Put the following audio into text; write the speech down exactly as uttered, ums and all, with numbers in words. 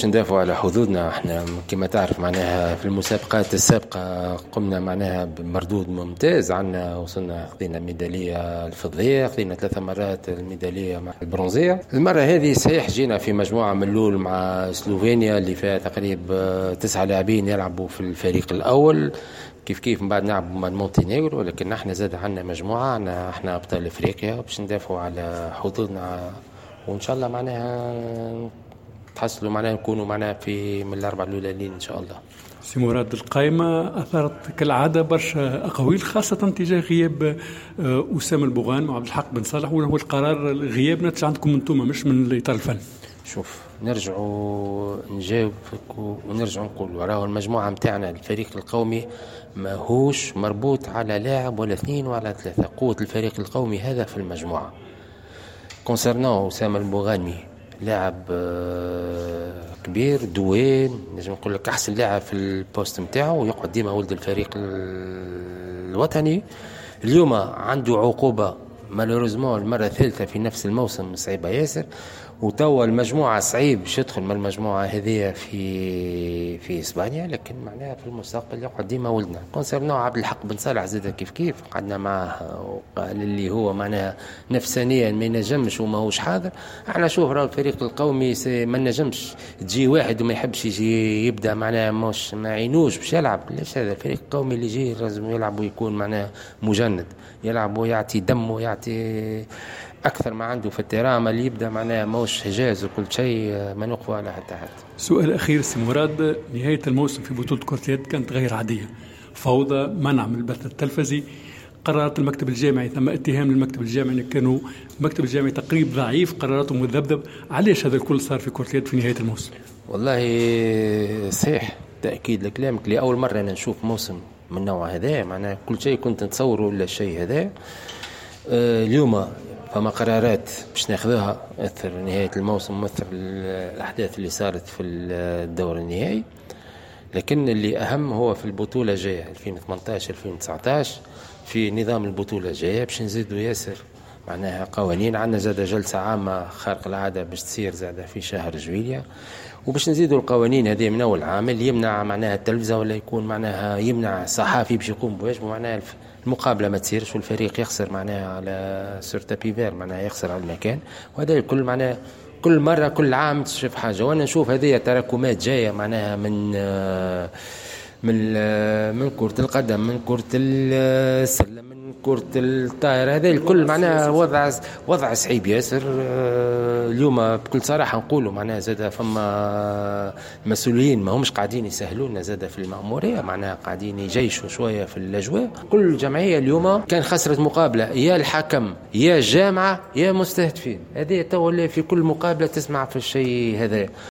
باش ندافعوا على حدودنا. احنا كما تعرف معناها في المسابقات السابقة قمنا معناها بمردود ممتاز، عنا وصلنا خذينا الميدالية الفضية، خذينا ثلاثة مرات الميدالية مع البرونزية. المرة هذه صحيح جينا في مجموعة من الأول مع سلوفينيا اللي فيها تقريبا تسعة لاعبين يلعبوا في الفريق الأول، كيف كيف من بعد نلعبوا مع مونتينيغرو، لكن احنا زاد عنا مجموعة، عنا احنا أبطال أفريقيا باش ندافعوا على حدودنا، وإن شاء الله معناها تحصلوا معناها نكونوا معناها في من الأربعة الأولين إن شاء الله. سي مراد، القائمة أثارت كالعادة برشا أقاويل خاصة تجاه غياب أسامة البوغان وعبد الحق بن صالح، وهو القرار الغياب ناتج عندكم انتم مش من الإطار الفني. شوف نرجعوا نجاوبك ونرجعوا نقولوا راهو المجموعة متاعنا الفريق القومي ماهوش مربوط على لاعب ولا اثنين ولا ثلاثة، قوة الفريق القومي هذا في المجموعة. كونسرنو أسامة البوغاني لاعب كبير دوين، نجم نقول لك احسن لاعب في البوست نتاعو ويقعد ديما ولد الفريق الوطني. اليوم عنده عقوبة مالوريزمون المرة الثالثة في نفس الموسم، صعيبة ياسر، وتوا المجموعة صعيب باش يدخل من المجموعة هذه في في اسبانيا، لكن معناها في المستقبل يقعد ديما ولدنا. كونسيرنو عبد الحق بن صالح زاد كيف كيف قعدنا معاه وقال اللي هو معناها نفسانيا ما ينجمش وما هوش حاضر. احنا شوف راه الفريق القومي ما نجمش تجي واحد وما يحبش يجي يبدا معناها مش ما عينوش باش يلعب. ليش هذا الفريق القومي اللي يجي لازم يلعب ويكون معناها مجند، يلعب ويعطي دم ويعطي أكثر ما عنده في الترام اللي يبدأ معناها موش حجاز وكل شيء ما نقوى على حتى حد. سؤال أخير سي مراد، نهاية الموسم في بطولة كرة اليد كانت غير عادية، فوضى، منع من البث التلفزي، قرارات المكتب الجامعي، ثم اتهام للمكتب الجامعي أن كانوا المكتب الجامعي تقريب ضعيف، قراراتهم مذبذب. علاش هذا الكل صار في كرة اليد في نهاية الموسم؟ والله صحيح تأكيد لكلامك، لأول مرة أنا نشوف موسم من نوع هذا، معناها كل شيء كنت نتصوره إلا الشيء هذا. أه اليوم فما قرارات باش ناخذها أثر نهاية الموسم، أثر الأحداث اللي صارت في الدور النهائي، لكن اللي أهم هو في البطولة جاية ألفين وثمانية عشر ألفين وتسعة عشر في نظام البطولة جاية باش نزيدوا ياسر معناها قوانين. عندنا زاد جلسة عامة خارق العادة باش تصير زاد في شهر جويليا، وباش نزيدوا القوانين هذه من أول عام اللي يمنع معناها التلفزة ولا يكون معناها يمنع صحافي باش يقوم بواجبه، معناها المقابلة ما تصيرش والفريق يخسر معناها على سورتا بيفير، معناها يخسر على المكان. وهذا الكل معناها كل مرة كل عام تشوف حاجة، وأنا نشوف هذه تراكمات جاية معناها من من من كرة القدم، من كرة السلة، من كرة الطائرة، هذا الكل معناها وضع وضع صعيب ياسر. اليوم بكل صراحة نقولوا معناها زاد فما مسؤولين ما همش قاعدين يسهلون زاد في المأمورية، معناها قاعدين يجيشوا شوية في الأجواء. كل جمعية اليوم كان خسرت مقابلة، يا الحكم يا الجامعة يا مستهدفين، هذه تولي في كل مقابلة تسمع في الشيء هذا.